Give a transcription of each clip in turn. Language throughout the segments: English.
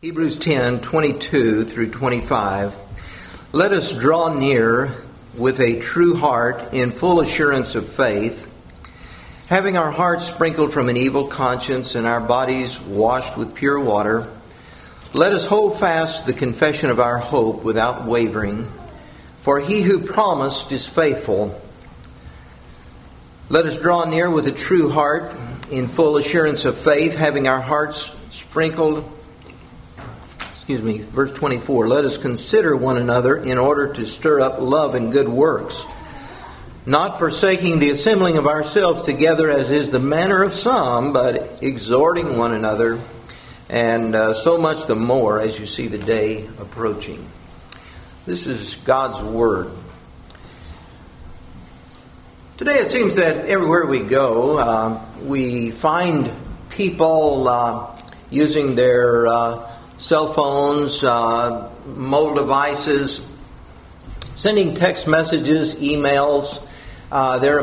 Hebrews 10:22 through 25. Let us draw near with a true heart in full assurance of faith, having our hearts sprinkled from an evil conscience and our bodies washed with pure water. Let us hold fast the confession of our hope without wavering, for he who promised is faithful. Let us draw near with a true heart in full assurance of faith, having our hearts sprinkled. Verse 24. Let us consider one another in order to stir up love and good works, not forsaking the assembling of ourselves together as is the manner of some, but exhorting one another, and so much the more as you see the day approaching. This is God's Word. Today it seems that everywhere we go, we find people using their cell phones, mobile devices, sending text messages, emails. They're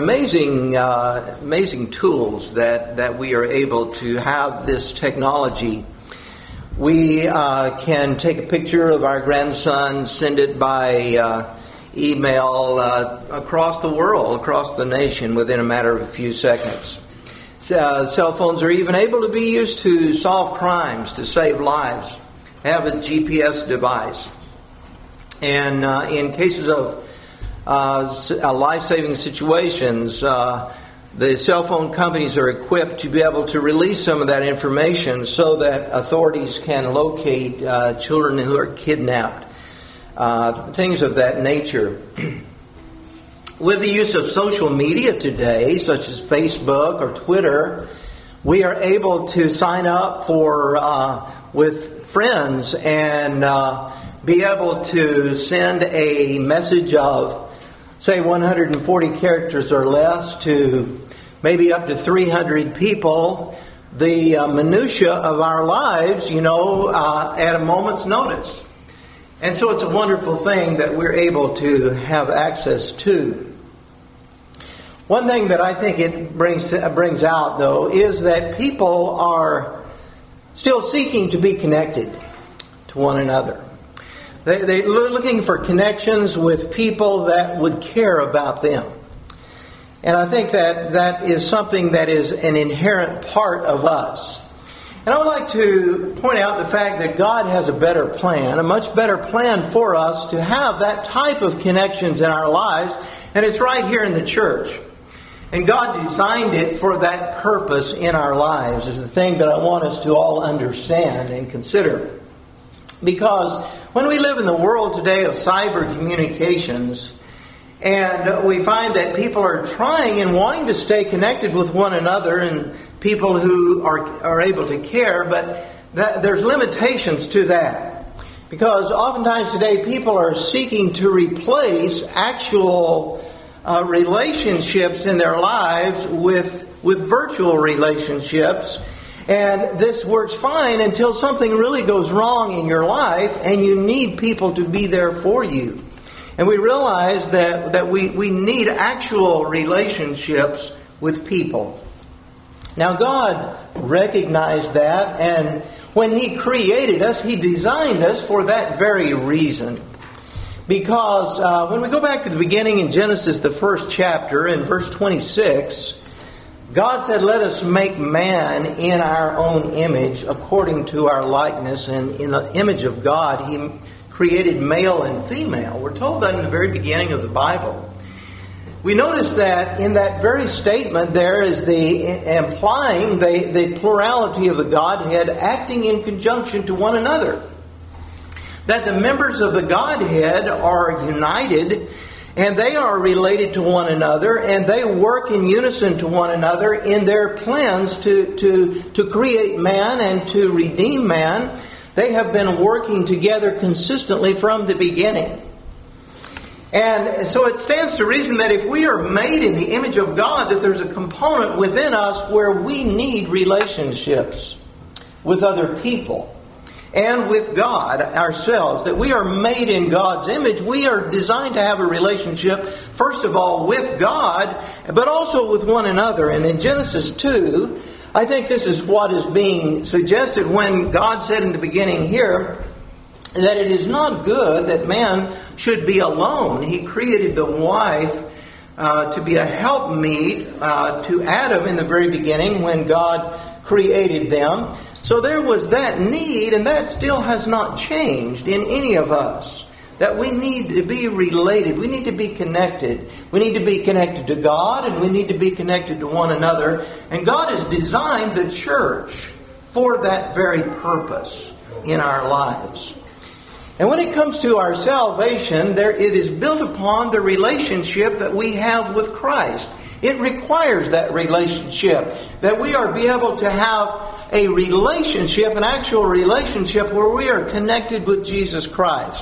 amazing tools that we are able to have this technology. We can take a picture of our grandson, send it by email across the world, across the nation, within a matter of a few seconds. Cell phones are even able to be used to solve crimes, to save lives. Have a GPS device. And in cases of life-saving situations, the cell phone companies are equipped to be able to release some of that information so that authorities can locate children who are kidnapped. Things of that nature. With the use of social media today, such as Facebook or Twitter, we are able to sign up for with friends and be able to send a message of, say, 140 characters or less to maybe up to 300 people, the minutia of our lives, at a moment's notice. And so it's a wonderful thing that we're able to have access to. One thing that I think it brings out, though, is that people are still seeking to be connected to one another. They're looking for connections with people that would care about them. And I think that is something that is an inherent part of us. And I would like to point out the fact that God has a better plan, a much better plan for us to have that type of connections in our lives. And it's right here in the church. And God designed it for that purpose in our lives, is the thing that I want us to all understand and consider. Because when we live in the world today of cyber communications, and we find that people are trying and wanting to stay connected with one another, and people who are able to care, but there's limitations to that. Because oftentimes today people are seeking to replace actual relationships in their lives with virtual relationships. And this works fine until something really goes wrong in your life and you need people to be there for you. And we realize that we need actual relationships with people. Now God recognized that, and when He created us, He designed us for that very reason. Because when we go back to the beginning in Genesis, the first chapter, in verse 26, God said, let us make man in our own image, according to our likeness. And in the image of God, He created male and female. We're told that in the very beginning of the Bible. We notice that in that very statement there is implying the plurality of the Godhead acting in conjunction to one another. That the members of the Godhead are united and they are related to one another and they work in unison to one another in their plans to create man and to redeem man. They have been working together consistently from the beginning. And so it stands to reason that if we are made in the image of God, that there's a component within us where we need relationships with other people. And with God ourselves, that we are made in God's image. We are designed to have a relationship, first of all, with God, but also with one another. And in Genesis 2, I think this is what is being suggested when God said in the beginning here that it is not good that man should be alone. He created the wife to be a helpmeet to Adam in the very beginning when God created them. So there was that need, and that still has not changed in any of us. That we need to be related. We need to be connected. We need to be connected to God, and we need to be connected to one another. And God has designed the church for that very purpose in our lives. And when it comes to our salvation, it is built upon the relationship that we have with Christ. It requires that relationship, that we are be able to have a relationship, an actual relationship where we are connected with Jesus Christ.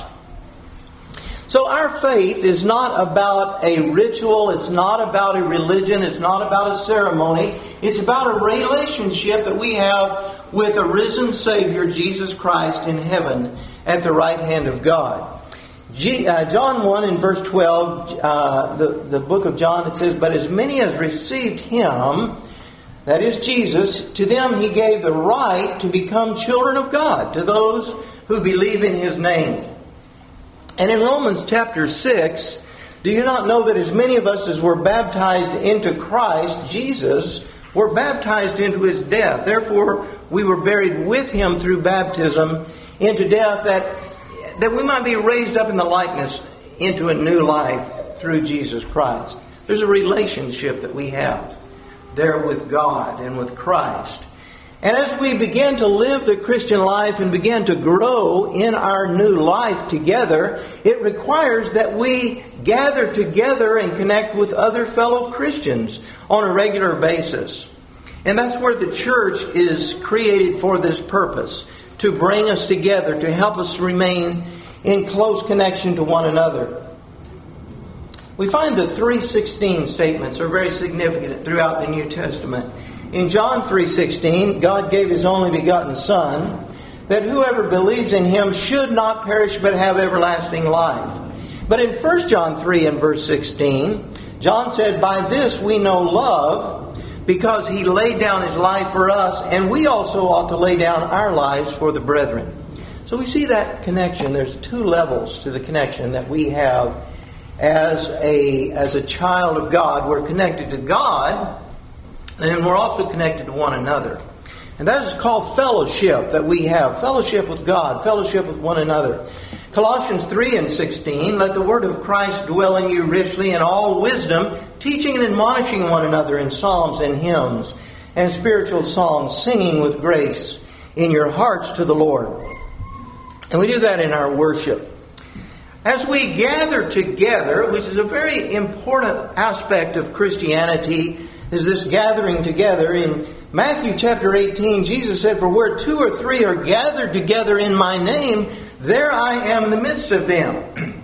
So our faith is not about a ritual, it's not about a religion, it's not about a ceremony. It's about a relationship that we have with a risen Savior, Jesus Christ, in heaven at the right hand of God. John 1 in verse 12, the book of John, it says, "But as many as received Him," that is Jesus, "to them He gave the right to become children of God, to those who believe in His name." And in Romans chapter 6, do you not know that as many of us as were baptized into Christ, Jesus, were baptized into His death? Therefore, we were buried with Him through baptism into death, that we might be raised up in the likeness into a new life through Jesus Christ. There's a relationship that we have there with God and with Christ. And as we begin to live the Christian life and begin to grow in our new life together, it requires that we gather together and connect with other fellow Christians on a regular basis. And that's where the church is created for this purpose, to bring us together, to help us remain in close connection to one another. We find the 3:16 statements are very significant throughout the New Testament. In John 3:16, God gave His only begotten Son, that whoever believes in Him should not perish but have everlasting life. But in 1 John 3 and verse 16, John said, "By this we know love, because He laid down His life for us, and we also ought to lay down our lives for the brethren." So we see that connection. There's two levels to the connection that we have as a child of God. We're connected to God, and we're also connected to one another. And that is called fellowship that we have. Fellowship with God. Fellowship with one another. Colossians 3 and 16, "Let the word of Christ dwell in you richly in all wisdom, teaching and admonishing one another in psalms and hymns and spiritual songs, singing with grace in your hearts to the Lord." And we do that in our worship. As we gather together, which is a very important aspect of Christianity, is this gathering together. In Matthew chapter 18, Jesus said, "For where 2 or 3 are gathered together in my name, there I am in the midst of them."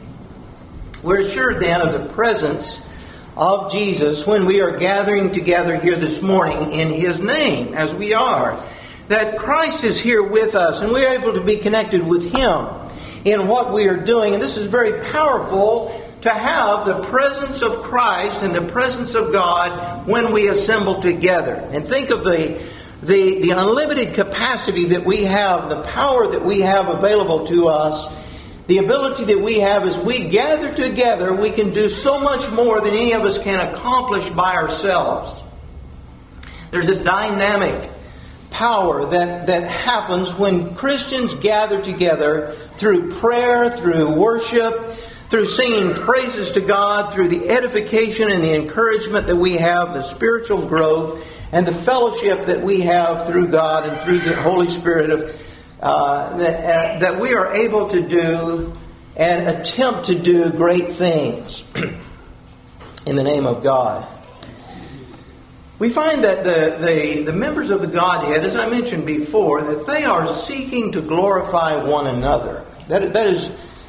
We're assured then of the presence of Jesus when we are gathering together here this morning in His name, as we are. That Christ is here with us, and we are able to be connected with Him in what we are doing. And this is very powerful, to have the presence of Christ and the presence of God when we assemble together. And think of the unlimited capacity that we have, the power that we have available to us, the ability that we have as we gather together. We can do so much more than any of us can accomplish by ourselves. There's a dynamic power that happens when Christians gather together through prayer, through worship, through singing praises to God, through the edification and the encouragement that we have, the spiritual growth, and the fellowship that we have through God and through the Holy Spirit that we are able to do and attempt to do great things in the name of God. We find that the members of the Godhead, as I mentioned before, that they are seeking to glorify one another. That is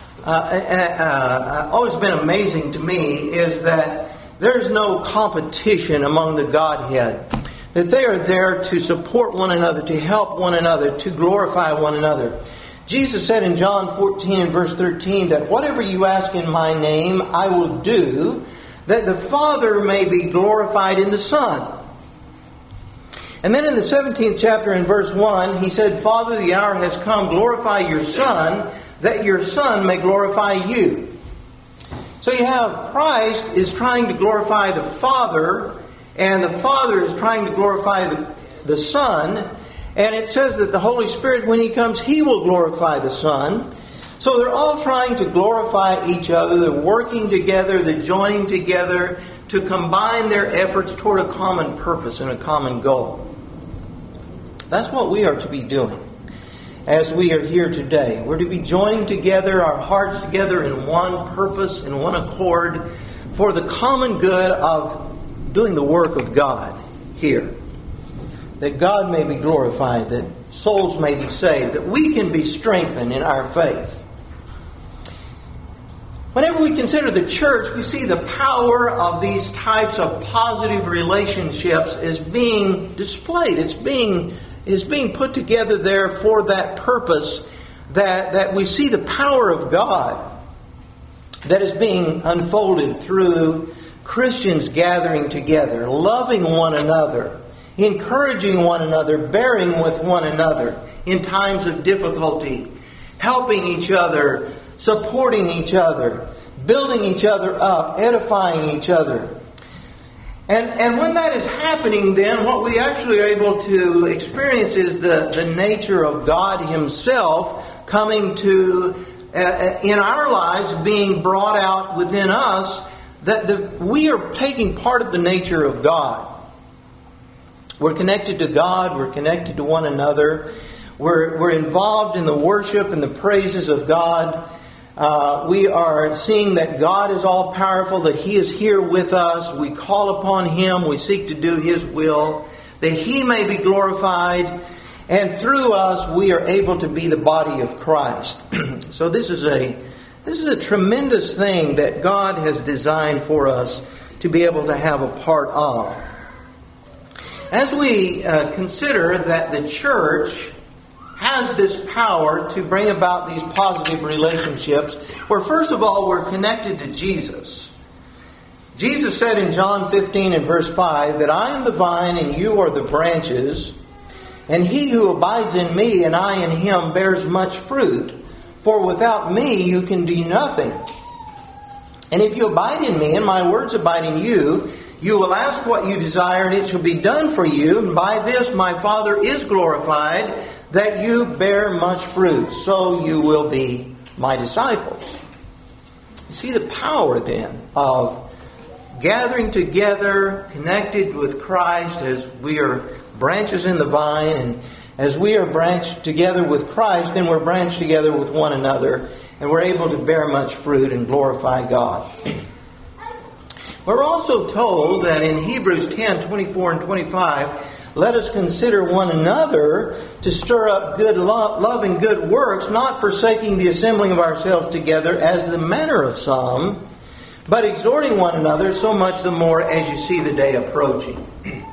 always been amazing to me, is that there's no competition among the Godhead. That they are there to support one another, to help one another, to glorify one another. Jesus said in John 14 and verse 13 that whatever you ask in my name, I will do, that the Father may be glorified in the Son. And then in the 17th chapter in verse 1, he said, Father, the hour has come, glorify your Son, that your Son may glorify you. So you have Christ is trying to glorify the Father, and the Father is trying to glorify the Son. And it says that the Holy Spirit, when He comes, He will glorify the Son. So they're all trying to glorify each other. They're working together. They're joining together to combine their efforts toward a common purpose and a common goal. That's what we are to be doing as we are here today. We're to be joining together, our hearts together in one purpose, in one accord, for the common good of doing the work of God here. That God may be glorified, that souls may be saved, that we can be strengthened in our faith. Whenever we consider the church, we see the power of these types of positive relationships as being displayed. It's being put together there for that purpose, that we see the power of God that is being unfolded through Christians gathering together, loving one another, encouraging one another, bearing with one another in times of difficulty, helping each other, supporting each other, building each other up, edifying each other. And when that is happening, then what we actually are able to experience is the nature of God Himself coming to, in our lives, being brought out within us, that we are taking part of the nature of God. We're connected to God, we're connected to one another, we're involved in the worship and the praises of God. We are seeing that God is all powerful, that He is here with us. We call upon Him. We seek to do His will, that He may be glorified. And through us, we are able to be the body of Christ. So this is a tremendous thing that God has designed for us to be able to have a part of. As we consider that the church has this power to bring about these positive relationships, where first of all we're connected to Jesus. Jesus said in John 15 and verse 5 that I am the vine and you are the branches, and he who abides in me and I in him bears much fruit, for without me you can do nothing. And if you abide in me and my words abide in you, you will ask what you desire and it shall be done for you, and by this my Father is glorified, that you bear much fruit, so you will be my disciples. You see the power then of gathering together, connected with Christ as we are branches in the vine, and as we are branched together with Christ, then we're branched together with one another, and we're able to bear much fruit and glorify God. We're also told that in Hebrews 10, 24 and 25, let us consider one another to stir up good love and good works, not forsaking the assembling of ourselves together as the manner of some, but exhorting one another so much the more as you see the day approaching.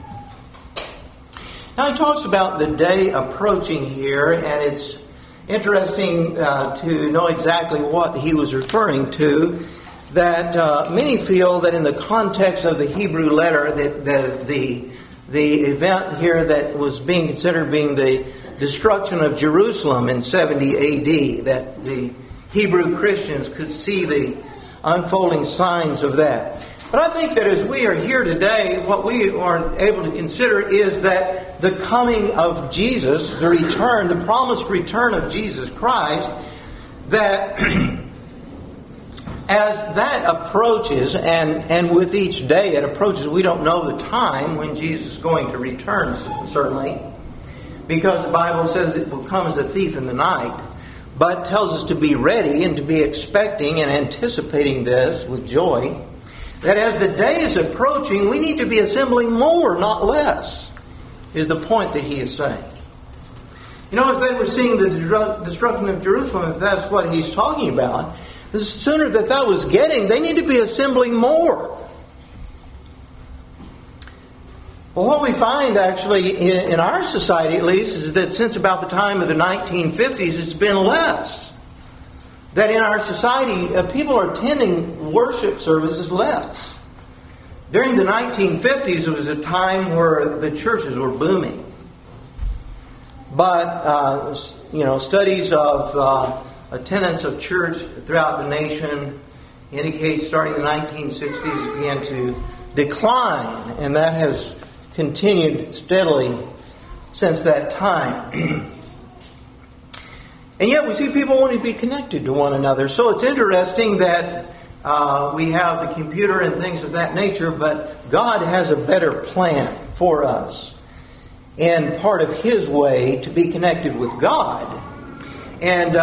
Now he talks about the day approaching here, and it's interesting to know exactly what he was referring to. That many feel that in the context of the Hebrew letter, that the event here that was being considered being the destruction of Jerusalem in 70 A.D., that the Hebrew Christians could see the unfolding signs of that. But I think that as we are here today, what we are able to consider is that the coming of Jesus, the return, the promised return of Jesus Christ, that as that approaches, and with each day it approaches, we don't know the time when Jesus is going to return, certainly, because the Bible says it will come as a thief in the night, but tells us to be ready and to be expecting and anticipating this with joy, that as the day is approaching, we need to be assembling more, not less, is the point that he is saying. You know, as they were seeing the destruction of Jerusalem, if that's what he's talking about, the sooner that was getting, they need to be assembling more. Well, what we find actually in our society, at least, is that since about the time of the 1950s, it's been less. That in our society, people are attending worship services less. During the 1950s, it was a time where the churches were booming. But, studies of attendance of church throughout the nation indicate starting in the 1960s began to decline. And that has continued steadily since that time. And yet we see people wanting to be connected to one another. So it's interesting that we have the computer and things of that nature, but God has a better plan for us. And part of His way to be connected with God. And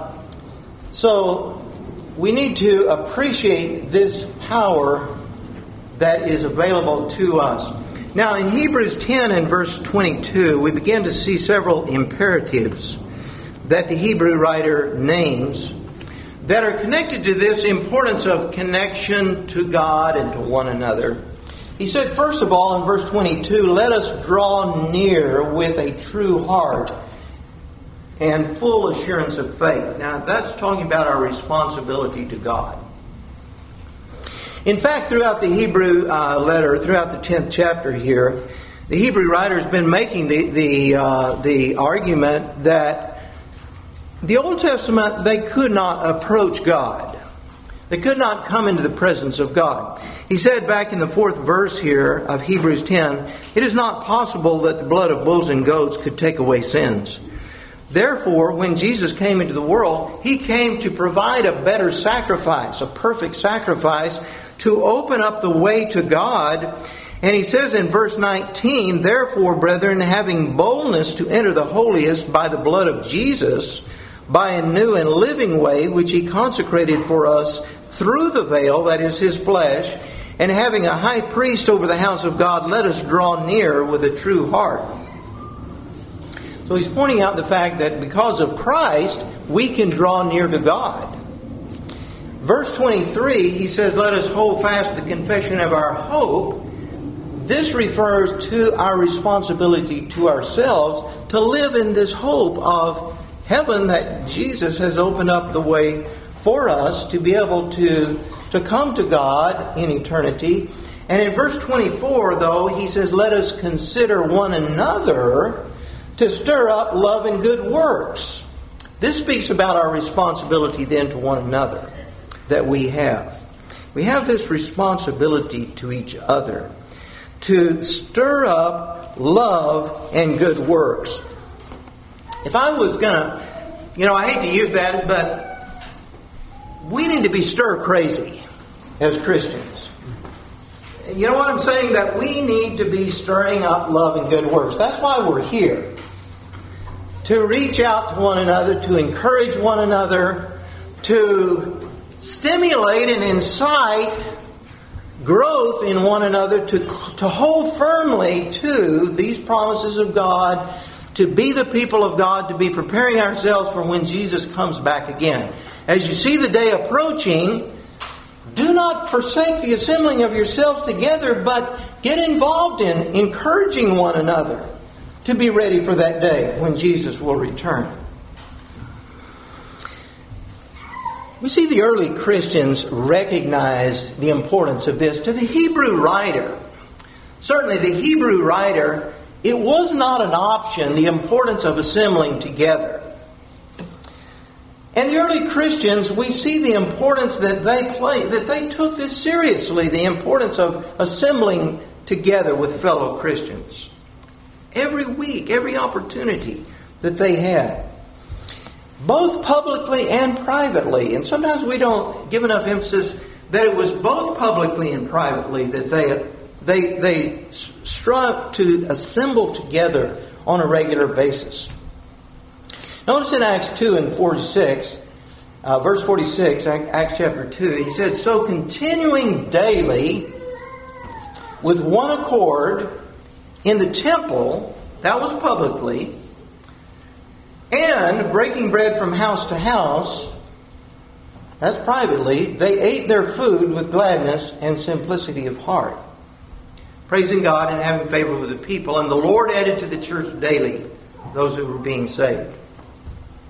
so we need to appreciate this power that is available to us. Now in Hebrews 10 and verse 22, we begin to see several imperatives that the Hebrew writer names that are connected to this importance of connection to God and to one another. He said, first of all, in verse 22, let us draw near with a true heart and full assurance of faith. Now, that's talking about our responsibility to God. In fact, throughout the Hebrew letter, throughout the 10th chapter here, the Hebrew writer has been making the argument that the Old Testament, they could not approach God. They could not come into the presence of God. He said back in the 4th verse here of Hebrews 10, it is not possible that the blood of bulls and goats could take away sins. Therefore, when Jesus came into the world, He came to provide a better sacrifice, a perfect sacrifice, to open up the way to God. And He says in verse 19, therefore, brethren, having boldness to enter the holiest by the blood of Jesus, by a new and living way which He consecrated for us through the veil, that is His flesh, and having a high priest over the house of God, let us draw near with a true heart. So he's pointing out the fact that because of Christ, we can draw near to God. Verse 23, he says, let us hold fast the confession of our hope. This refers to our responsibility to ourselves to live in this hope of heaven, that Jesus has opened up the way for us to be able to come to God in eternity. And in verse 24, though, he says, let us consider one another to stir up love and good works. This speaks about our responsibility then to one another that we have. We have this responsibility to each other to stir up love and good works. If I was going to, I hate to use that, but we need to be stir crazy as Christians. You know what I'm saying? That we need to be stirring up love and good works. That's why we're here. To reach out to one another, to encourage one another, to stimulate and incite growth in one another, to hold firmly to these promises of God, to be the people of God, to be preparing ourselves for when Jesus comes back again. As you see the day approaching, do not forsake the assembling of yourselves together, but get involved in encouraging one another to be ready for that day when Jesus will return. We see the early Christians recognize the importance of this. To the Hebrew writer, certainly the Hebrew writer, it was not an option, the importance of assembling together. And the early Christians, we see the importance that they took this seriously, the importance of assembling together with fellow Christians. Every week, every opportunity that they had. Both publicly and privately. And sometimes we don't give enough emphasis that it was both publicly and privately that they strive to assemble together on a regular basis. Notice in Acts 2 and 46, verse 46, Acts chapter 2, he said, so continuing daily with one accord in the temple, that was publicly, and breaking bread from house to house, that's privately, they ate their food with gladness and simplicity of heart, praising God and having favor with the people. And the Lord added to the church daily those who were being saved.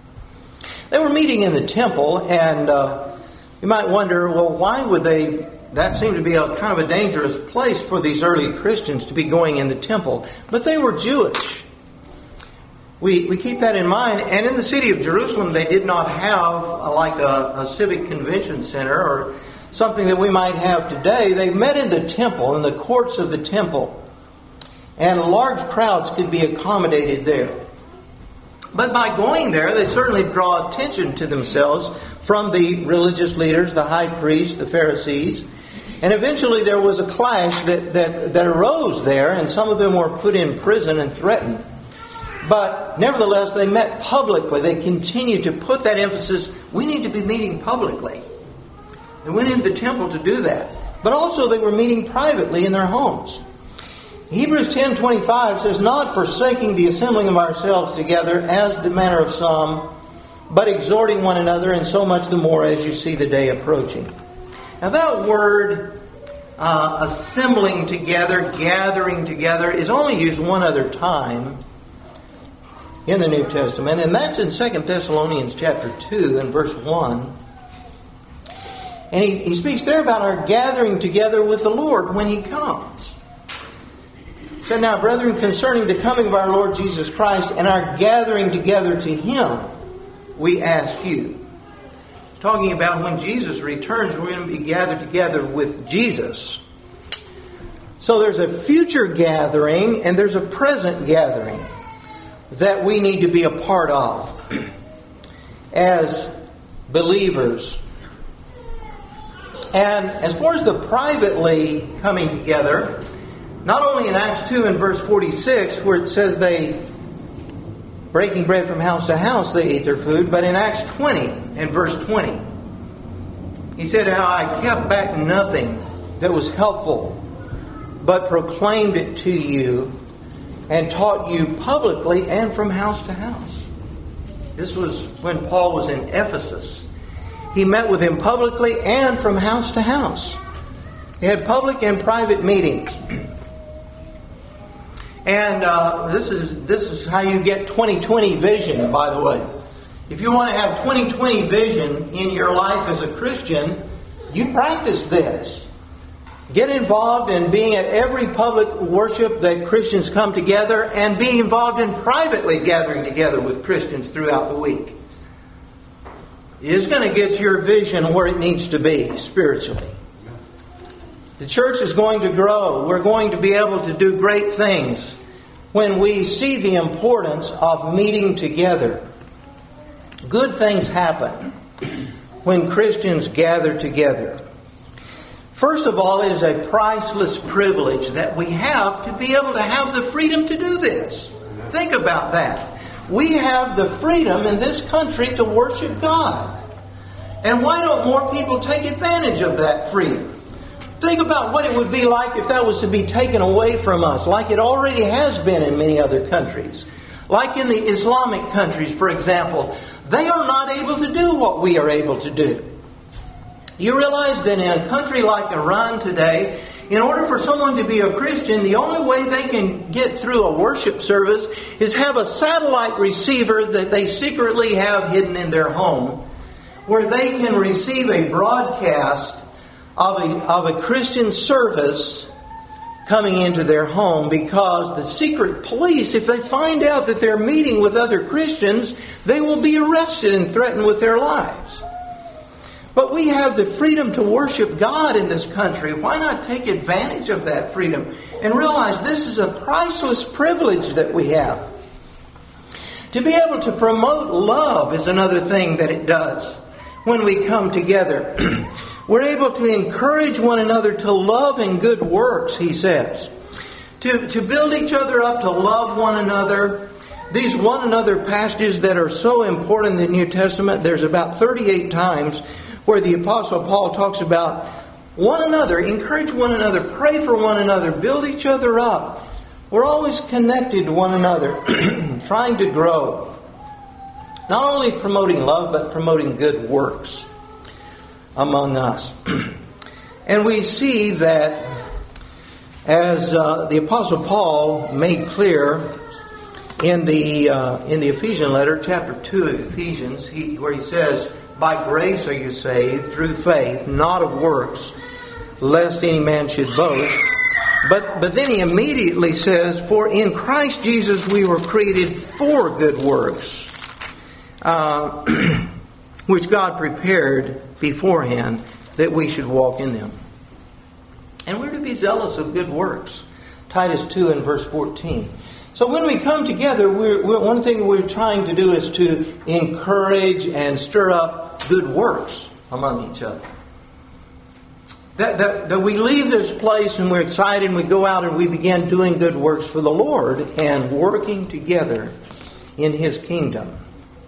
They were meeting in the temple, and you might wonder, well, why would they that seemed to be a kind of a dangerous place for these early Christians to be going in the temple. But they were Jewish. We keep that in mind. And in the city of Jerusalem, they did not have like a civic convention center or something that we might have today. They met in the temple, in the courts of the temple. And large crowds could be accommodated there. But by going there, they certainly draw attention to themselves from the religious leaders, the high priests, the Pharisees. And eventually there was a clash that arose there, and some of them were put in prison and threatened. But nevertheless, they met publicly. They continued to put that emphasis, we need to be meeting publicly. They went into the temple to do that. But also they were meeting privately in their homes. Hebrews 10:25 says, not forsaking the assembling of ourselves together as the manner of some, but exhorting one another, and so much the more as you see the day approaching. Now that word, assembling together, gathering together, is only used one other time in the New Testament, and that's in 2 Thessalonians chapter 2 and verse 1. And he speaks there about our gathering together with the Lord when He comes. He said, now, brethren, concerning the coming of our Lord Jesus Christ and our gathering together to Him, we ask you. He's talking about when Jesus returns, we're going to be gathered together with Jesus. So there's a future gathering and there's a present gathering that we need to be a part of as believers. And as far as the privately coming together, not only in Acts 2 and verse 46, where it says they, breaking bread from house to house, they ate their food, but in Acts 20 and verse 20, he said, how I kept back nothing that was helpful, but proclaimed it to you and taught you publicly and from house to house. This was when Paul was in Ephesus. He met with him publicly and from house to house. He had public and private meetings. And this is how you get 20/20 vision, by the way. If you want to have 20/20 vision in your life as a Christian, you practice this. Get involved in being at every public worship that Christians come together, and be involved in privately gathering together with Christians throughout the week. It's going to get your vision where it needs to be spiritually. The church is going to grow. We're going to be able to do great things when we see the importance of meeting together. Good things happen when Christians gather together. First of all, it is a priceless privilege that we have to be able to have the freedom to do this. Think about that. We have the freedom in this country to worship God. And why don't more people take advantage of that freedom? Think about what it would be like if that was to be taken away from us, like it already has been in many other countries. Like in the Islamic countries, for example, they are not able to do what we are able to do. You realize that in a country like Iran today, in order for someone to be a Christian, the only way they can get through a worship service is have a satellite receiver that they secretly have hidden in their home, where they can receive a broadcast of a Christian service coming into their home, because the secret police, if they find out that they're meeting with other Christians, they will be arrested and threatened with their lives. But we have the freedom to worship God in this country. Why not take advantage of that freedom and realize this is a priceless privilege that we have? To be able to promote love is another thing that it does when we come together. We're able to encourage one another to love and good works, he says. To build each other up, to love one another. These one another passages that are so important in the New Testament, there's about 38 times where the Apostle Paul talks about one another, encourage one another, pray for one another, build each other up. We're always connected to one another, trying to grow. Not only promoting love, but promoting good works among us. And we see that, as the Apostle Paul made clear in the Ephesian letter, chapter 2 of Ephesians, where he says, by grace are you saved through faith, not of works, lest any man should boast. But then he immediately says, for in Christ Jesus we were created for good works, which God prepared beforehand that we should walk in them. And we're to be zealous of good works. Titus 2 and verse 14. So when we come together, one thing we're trying to do is to encourage and stir up good works among each other. That we leave this place and we're excited and we go out and we begin doing good works for the Lord and working together in His kingdom.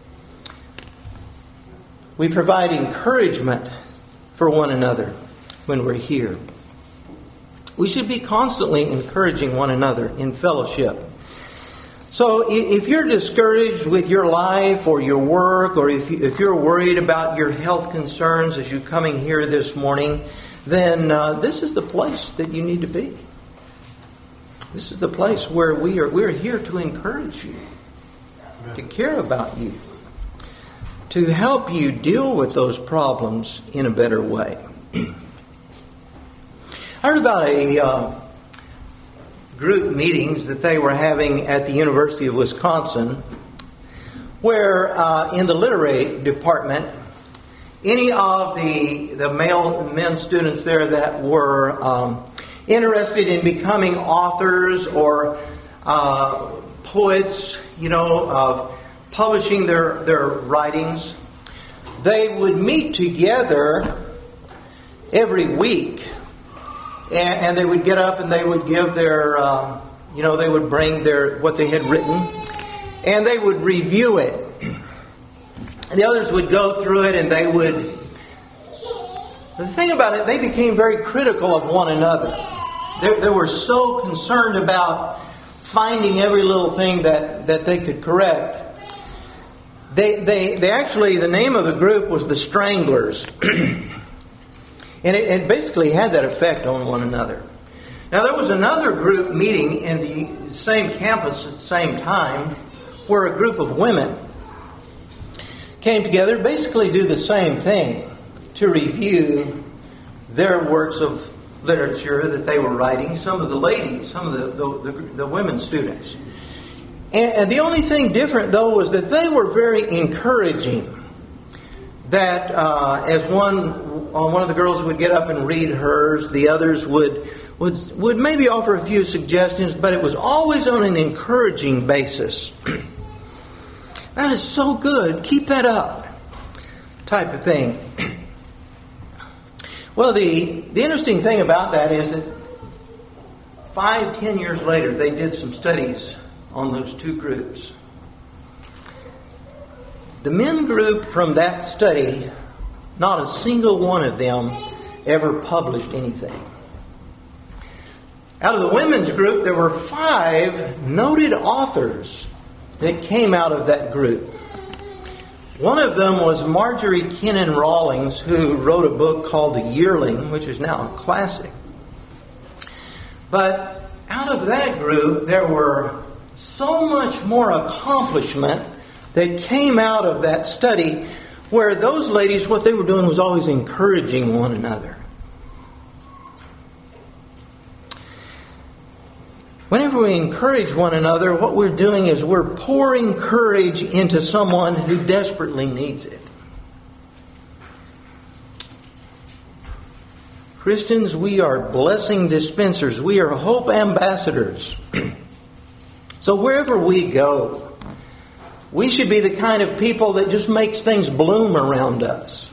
We provide encouragement for one another when we're here. We should be constantly encouraging one another in fellowship. So if you're discouraged with your life or your work, or if you're worried about your health concerns as you're coming here this morning, then this is the place that you need to be. This is the place where we're here to encourage you, to care about you, to help you deal with those problems in a better way. I heard about a group meetings that they were having at the University of Wisconsin, where in the literary department, any of the men students there that were interested in becoming authors or poets, of publishing their writings, they would meet together every week. And they would get up and they would give their, they would bring what they had written, and they would review it. And the others would go through it, and they would. The thing about it, they became very critical of one another. They were so concerned about finding every little thing that they could correct. They actually, the name of the group was the Stranglers. And it basically had that effect on one another. Now, there was another group meeting in the same campus at the same time where a group of women came together, basically do the same thing, to review their works of literature that they were writing, some of the ladies, some of the women students. And the only thing different, though, was that they were very encouraging. That as one of the girls would get up and read hers, the others would maybe offer a few suggestions, but it was always on an encouraging basis. That is so good. Keep that up, type of thing. Well, the interesting thing about that is that 5-10 years later, they did some studies on those two groups. The men group from that study, not a single one of them ever published anything. Out of the women's group, there were 5 noted authors that came out of that group. One of them was Marjorie Kinnan Rawlings, who wrote a book called The Yearling, which is now a classic. But out of that group, there were so much more accomplishment that came out of that study, where those ladies, what they were doing was always encouraging one another. Whenever we encourage one another, what we're doing is we're pouring courage into someone who desperately needs it. Christians, we are blessing dispensers. We are hope ambassadors. So wherever we go, we should be the kind of people that just makes things bloom around us.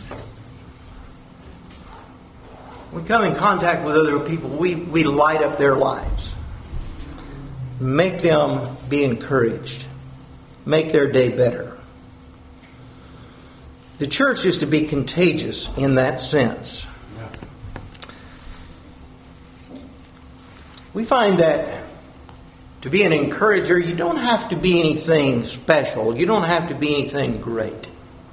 We come in contact with other people, we light up their lives. Make them be encouraged. Make their day better. The church is to be contagious in that sense. We find that to be an encourager, you don't have to be anything special. You don't have to be anything great.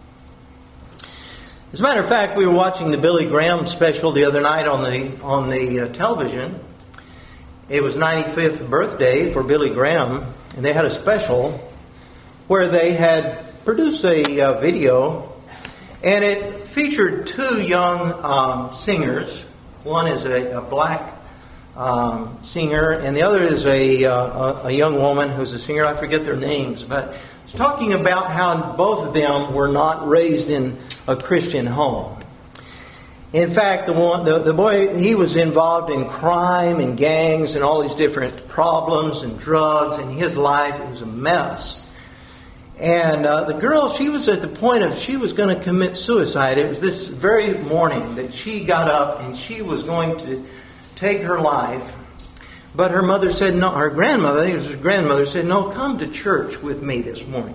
As a matter of fact, we were watching the Billy Graham special the other night on the television. It was 95th birthday for Billy Graham, and they had a special where they had produced a video, and it featured 2 young singers One is a black singer, and the other is a young woman who's a singer. I forget their names, but it's talking about how both of them were not raised in a Christian home. In fact, the boy, he was involved in crime and gangs and all these different problems and drugs, and his life, it was a mess. And the girl, she was at the point of she was going to commit suicide. It was this very morning that she got up and she was going to take her life. But her mother said no, her grandmother, I think it was her grandmother, said, no, come to church with me this morning.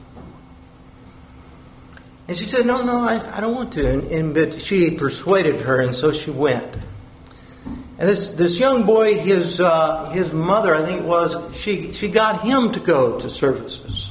And she said, no, I don't want to. But she persuaded her, and so she went. And this young boy, his mother, I think it was, she got him to go to services.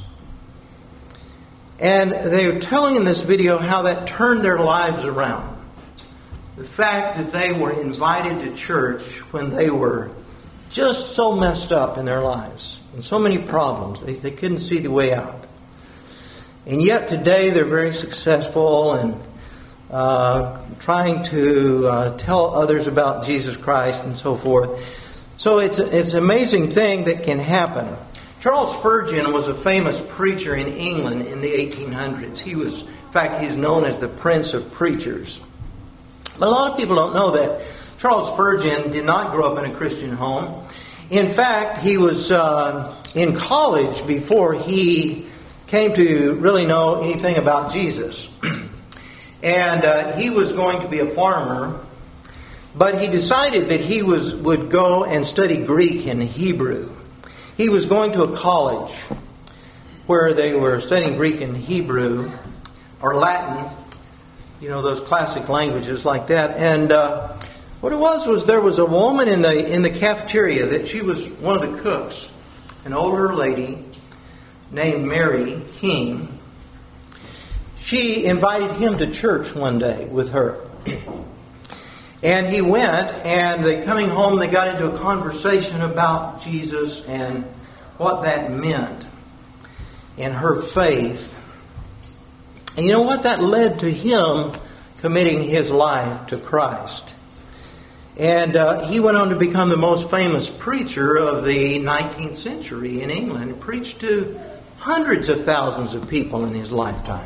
And they were telling in this video how that turned their lives around. The fact that they were invited to church when they were just so messed up in their lives and so many problems. They couldn't see the way out. And yet today they're very successful and trying to tell others about Jesus Christ and so forth. So it's an amazing thing that can happen. Charles Spurgeon was a famous preacher in England in the 1800s. In fact, he's known as the Prince of Preachers. But a lot of people don't know that Charles Spurgeon did not grow up in a Christian home. In fact, he was in college before he came to really know anything about Jesus. And he was going to be a farmer, but he decided that he would go and study Greek and Hebrew. He was going to a college where they were studying Greek and Hebrew, or Latin, those classic languages like that. And what it was there was a woman in the cafeteria that she was one of the cooks, an older lady named Mary King. She invited him to church one day with her. And he went, and coming home, they got into a conversation about Jesus and what that meant and her faith. And you know what? That led to him committing his life to Christ. And he went on to become the most famous preacher of the 19th century in England. He preached to hundreds of thousands of people in his lifetime.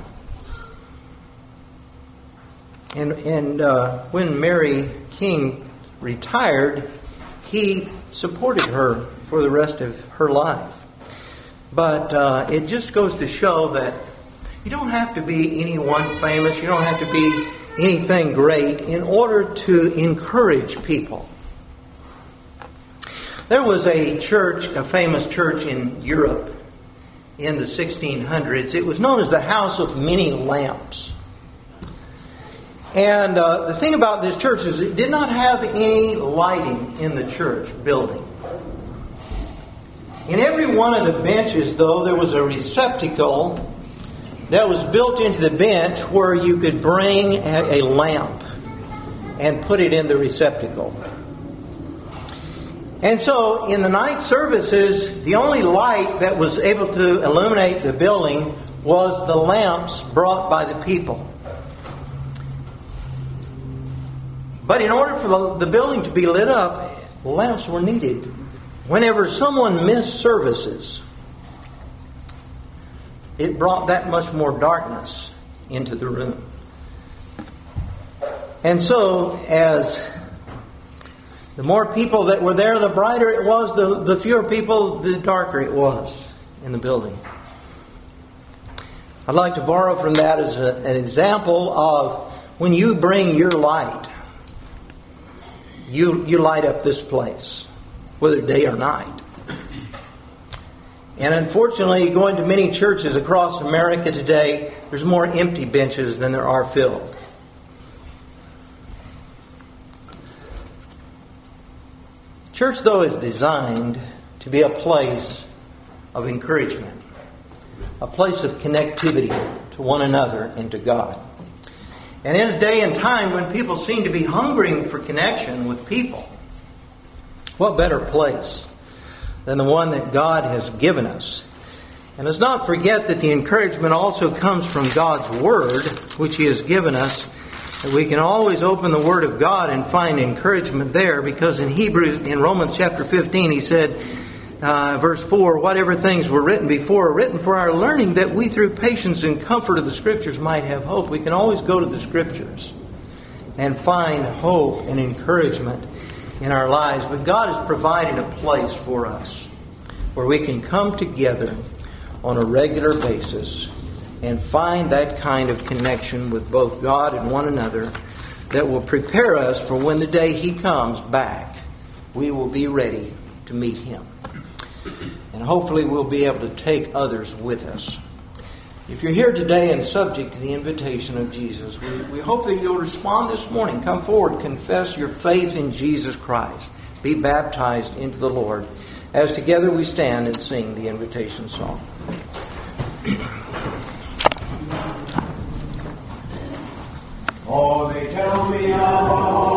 And when Mary King retired, he supported her for the rest of her life. But it just goes to show that you don't have to be anyone famous. You don't have to be anything great in order to encourage people. There was a famous church in Europe in the 1600s. It was known as the House of Many Lamps. And the thing about this church is it did not have any lighting in the church building. In every one of the benches, though, there was a receptacle that was built into the bench where you could bring a lamp and put it in the receptacle. And so in the night services, the only light that was able to illuminate the building was the lamps brought by the people. But in order for the building to be lit up, lamps were needed. Whenever someone missed services, it brought that much more darkness into the room. And so, as the more people that were there, the brighter it was. The fewer people, the darker it was in the building. I'd like to borrow from that as an example of when you bring your light. You light up this place, whether day or night. And unfortunately, going to many churches across America today, there's more empty benches than there are filled. Church, though, is designed to be a place of encouragement, a place of connectivity to one another and to God. And in a day and time when people seem to be hungering for connection with people, what better place than the one that God has given us? And let's not forget that the encouragement also comes from God's Word, which He has given us. that we can always open the Word of God and find encouragement there, because in Romans chapter 15, he said, verse 4, whatever things were written before are written for our learning, that we through patience and comfort of the Scriptures might have hope. We can always go to the Scriptures and find hope and encouragement in our lives. But God has provided a place for us where we can come together on a regular basis and find that kind of connection with both God and one another that will prepare us for when the day He comes back. We will be ready to meet Him. And hopefully we'll be able to take others with us. If you're here today and subject to the invitation of Jesus, we hope that you'll respond this morning. Come forward, confess your faith in Jesus Christ. Be baptized into the Lord. As together we stand and sing the invitation song. Oh, they tell me